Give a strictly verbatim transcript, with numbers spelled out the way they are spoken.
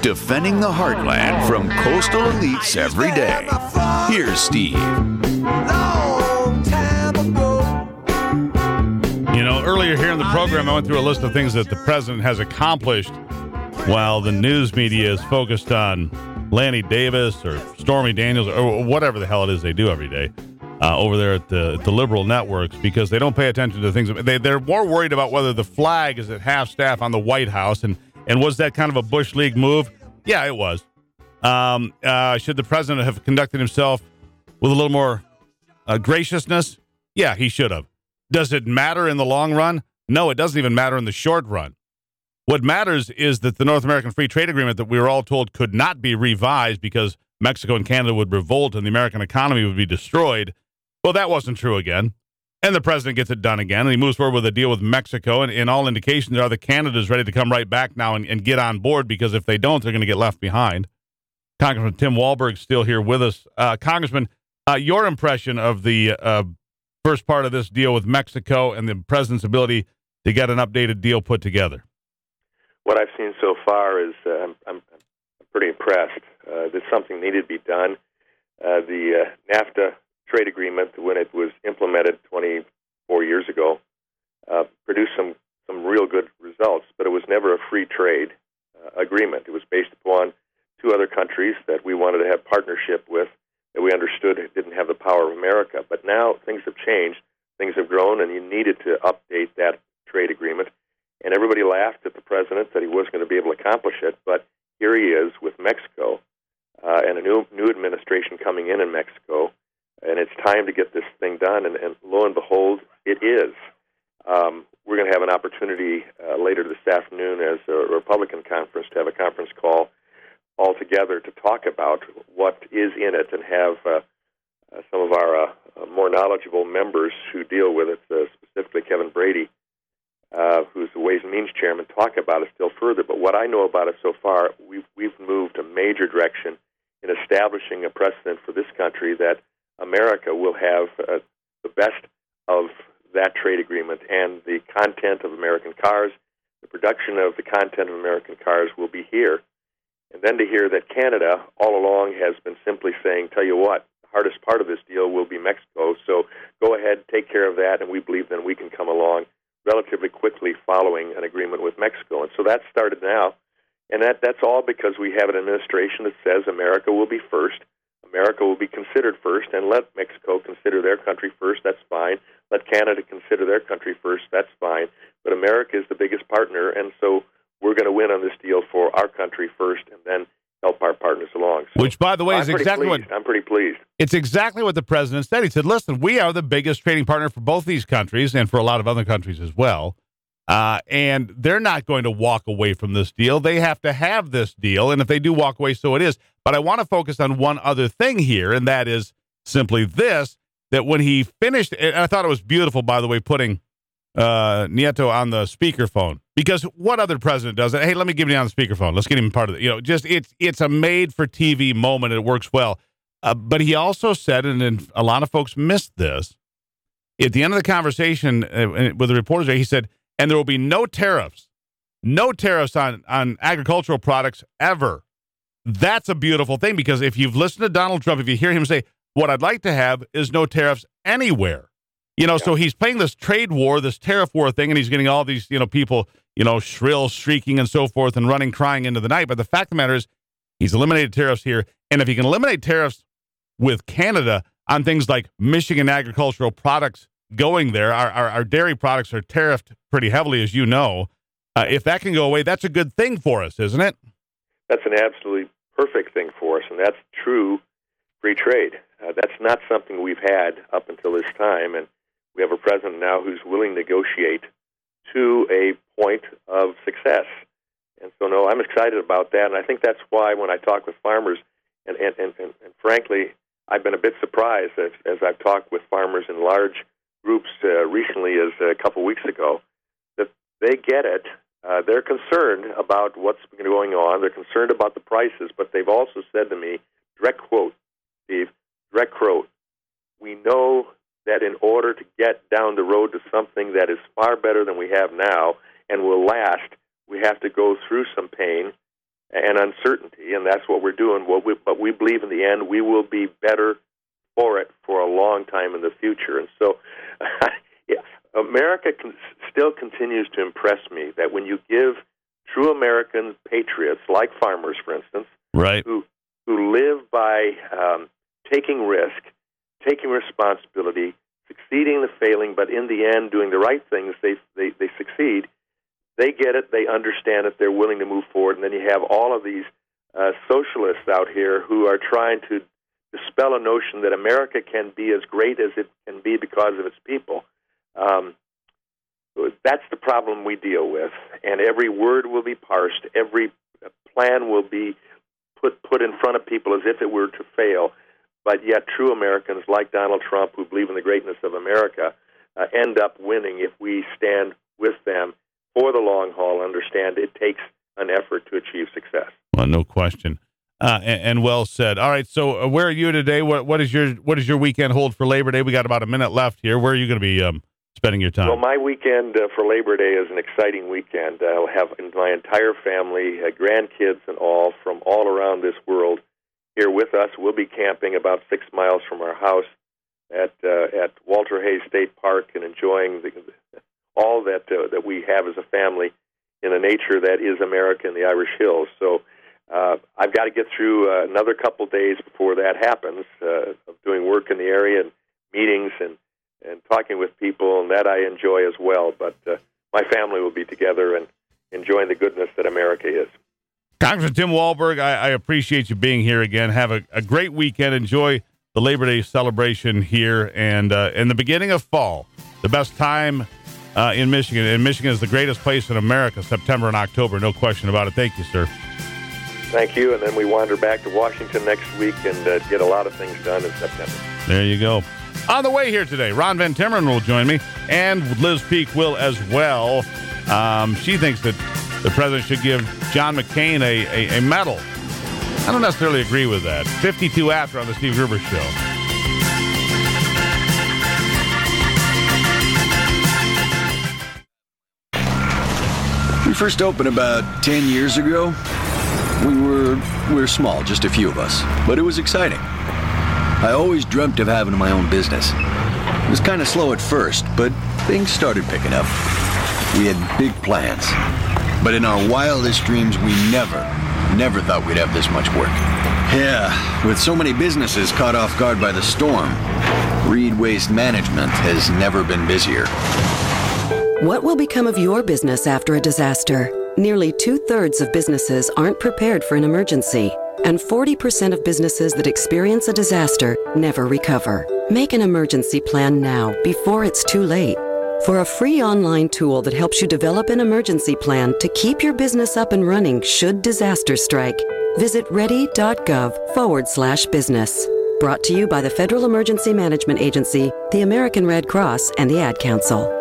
Defending the heartland from coastal elites every day. Here's Steve. You know, earlier here in the program, I went through a list of things that the president has accomplished while the news media is focused on Lanny Davis or Stormy Daniels or whatever the hell it is they do every day uh, over there at the, the liberal networks, because they don't pay attention to things. They, they're more worried about whether the flag is at half-staff on the White House, and, and was that kind of a Bush League move? Yeah, it was. Um, uh, should the president have conducted himself with a little more uh, graciousness? Yeah, he should have. Does it matter in the long run? No, it doesn't even matter in the short run. What matters is that the North American Free Trade Agreement that we were all told could not be revised because Mexico and Canada would revolt and the American economy would be destroyed. Well, that wasn't true again. And the president gets it done again, and he moves forward with a deal with Mexico, and, and all indications are that Canada's ready to come right back now and, and get on board, because if they don't, they're going to get left behind. Congressman Tim Walberg's still here with us. Uh, Congressman, uh, your impression of the uh, first part of this deal with Mexico and the president's ability to get an updated deal put together? What I've seen so far is uh, I'm, I'm pretty impressed. Uh, that something needed to be done. Uh, the uh, NAFTA trade agreement, when it was implemented twenty-four years ago, uh, produced some, some real good results, but it was never a free trade uh, agreement. It was based upon two other countries that we wanted to have partnership with, that we understood didn't have the power of America. But now things have changed, things have grown, and you needed to update that trade agreement. And everybody laughed at the president that he wasn't going to be able to accomplish it, but here he is with Mexico uh, and a new new administration coming in in Mexico, and it's time to get this thing done, and, and lo and behold, it is. Um, we're going to have an opportunity uh, later this afternoon as a Republican conference to have a conference call all together to talk about what is in it and have uh, uh, some of our uh, more knowledgeable members who deal with it, uh, specifically Kevin Brady, uh, who's the Ways and Means Chairman, talk about it still further. But what I know about it so far, we've, we've moved a major direction in establishing a precedent for this country that America will have uh, the best of that trade agreement, and the content of American cars, the production of the content of American cars will be here. And then to hear that Canada all along has been simply saying, tell you what, the hardest part of this deal will be Mexico, so go ahead, take care of that, and we believe then we can come along relatively quickly following an agreement with Mexico. And so that started now, and that, that's all because we have an administration that says America will be first, America will be considered first, and let Mexico consider their country first, that's fine. Let Canada consider their country first, that's fine. But America is the biggest partner, and so we're going to win on this deal for our country first and then help our partners along. So, Which, by the way, I'm is exactly pleased. what... I'm pretty pleased. It's exactly what the president said. He said, listen, we are the biggest trading partner for both these countries and for a lot of other countries as well. Uh, and they're not going to walk away from this deal. They have to have this deal, and if they do walk away, so it is. But I want to focus on one other thing here, and that is simply this, that when he finished, and I thought it was beautiful, by the way, putting uh, Nieto on the speakerphone, because what other president does it? Hey, let me give you on the speakerphone. Let's get him part of it. You know, just it's it's a made-for-T V moment. It works well. Uh, but he also said, and, and a lot of folks missed this, at the end of the conversation uh, with the reporters, he said, and there will be no tariffs, no tariffs on, on agricultural products ever. That's a beautiful thing, because if you've listened to Donald Trump, if you hear him say, what I'd like to have is no tariffs anywhere. You know, yeah. So he's playing this trade war, this tariff war thing, and he's getting all these, you know, people, you know, shrill, shrieking and so forth and running, crying into the night. But the fact of the matter is he's eliminated tariffs here. And if he can eliminate tariffs with Canada on things like Michigan agricultural products going there, our, our, our dairy products are tariffed pretty heavily, as you know. Uh, if that can go away, that's a good thing for us, isn't it? That's an absolutely perfect thing for us, and that's true free trade. Uh, that's not something we've had up until this time, and we have a president now who's willing to negotiate to a point of success. And so, no, I'm excited about that, and I think that's why when I talk with farmers, and, and, and, and, and frankly, I've been a bit surprised as, as I've talked with farmers in large groups uh, recently as a couple weeks ago, that they get it. Uh, they're concerned about what's going on. They're concerned about the prices, but they've also said to me, direct quote, Steve, direct quote, we know that in order to get down the road to something that is far better than we have now and will last, we have to go through some pain, and uncertainty, and that's what we're doing. What we, but we believe in the end we will be better for it for a long time in the future. And so yeah, America can, still continues to impress me that when you give true American patriots, like farmers, for instance, right, who who live by um, taking risk, taking responsibility, succeeding the failing, but in the end doing the right things, they, they, they succeed. They get it, they understand it, they're willing to move forward, and then you have all of these uh, socialists out here who are trying to dispel a notion that America can be as great as it can be because of its people. Um, that's the problem we deal with, and every word will be parsed, every plan will be put put in front of people as if it were to fail, but yet true Americans like Donald Trump, who believe in the greatness of America, uh, end up winning if we stand with them for the long haul, understand it takes an effort to achieve success. Well, no question. Uh, and, and well said. All right, so uh, where are you today? What what is your what does your weekend hold for Labor Day? We got about a minute left here. Where are you going to be um, spending your time? Well, my weekend uh, for Labor Day is an exciting weekend. I'll have my entire family, uh, grandkids and all, from all around this world here with us. We'll be camping about six miles from our house at uh, at Walter Hayes State Park and enjoying the, all that uh, that we have as a family in the nature that is America in the Irish Hills. So uh, I've got to get through uh, another couple days before that happens uh, of doing work in the area and meetings and, and talking with people, and that I enjoy as well. But uh, my family will be together and enjoying the goodness that America is. Congressman Tim Walberg, I, I appreciate you being here again. Have a, a great weekend. Enjoy the Labor Day celebration here and uh, in the beginning of fall, the best time uh, in Michigan. And Michigan is the greatest place in America, September and October. No question about it. Thank you, sir. Thank you. And then we wander back to Washington next week and uh, get a lot of things done in September. There you go. On the way here today, Ron Van Timmeren will join me, and Liz Peek will as well. Um, she thinks that the president should give John McCain a, a, a medal. I don't necessarily agree with that. fifty-two after on the Steve Gruber Show. We first opened about ten years ago. We were we were small, just a few of us, but it was exciting. I always dreamt of having my own business. It was kind of slow at first, but things started picking up. We had big plans. But in our wildest dreams, we never, never thought we'd have this much work. Yeah, with so many businesses caught off guard by the storm, Reed Waste Management has never been busier. What will become of your business after a disaster? Nearly two-thirds of businesses aren't prepared for an emergency, and forty percent of businesses that experience a disaster never recover. Make an emergency plan now, before it's too late. For a free online tool that helps you develop an emergency plan to keep your business up and running should disaster strike, visit ready.gov forward slash business. Brought to you by the Federal Emergency Management Agency, the American Red Cross, and the Ad Council.